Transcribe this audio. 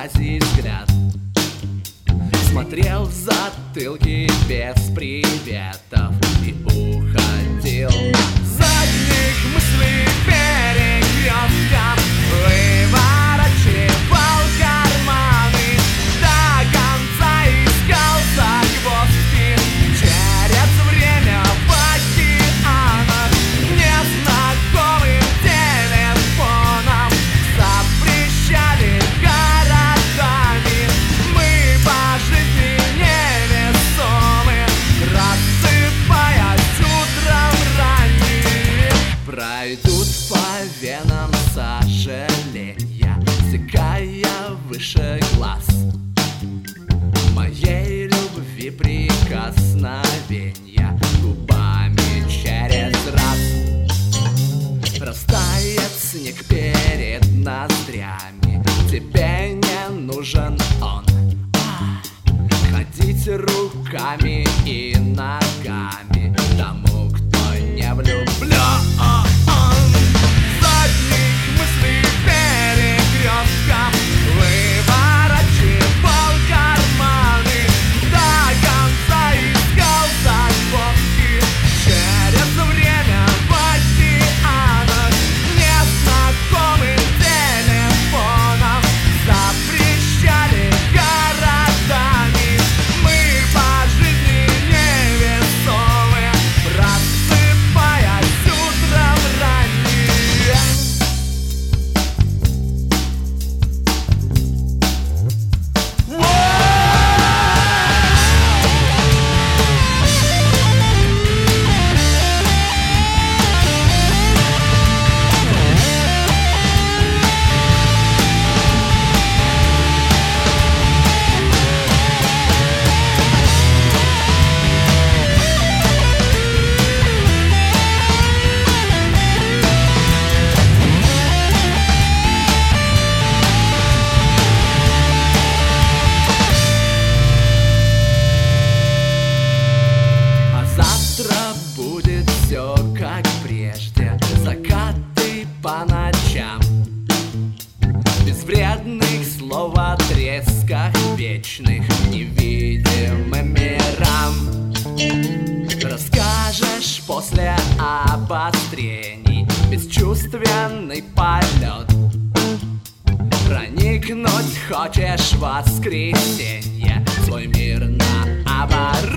фантазии взгляд смотрел в затылки без приветов и уходил. Задних мыслей перекрестком выворачивал карманы, до конца искал загвоздки через время в океанах, незнакомым телефоном запрещали городами. Мы по жизни невесомы, просыпаясь утром ранним. Пройдут по венам сожаления, стекая выше глаз моей любви прикосновения губами через раз. Растает снег перед ноздрями, тебе не нужен он. Ходить руками и ногами тому, кто не влюблен. Задних мыслей перекрестком выворачивал карманы, до конца искал загвоздки через время в океанах, незнакомым телефоном запрещали городами. Мы по жизни невесомы, просыпаясь утром ранним. Будет все как прежде, закаты по ночам, без вредных слов о тресках вечных невидимым мирам. Расскажешь после обострений бесчувственный полет, проникнуть хочешь в воскресенье, свой мир наоборот.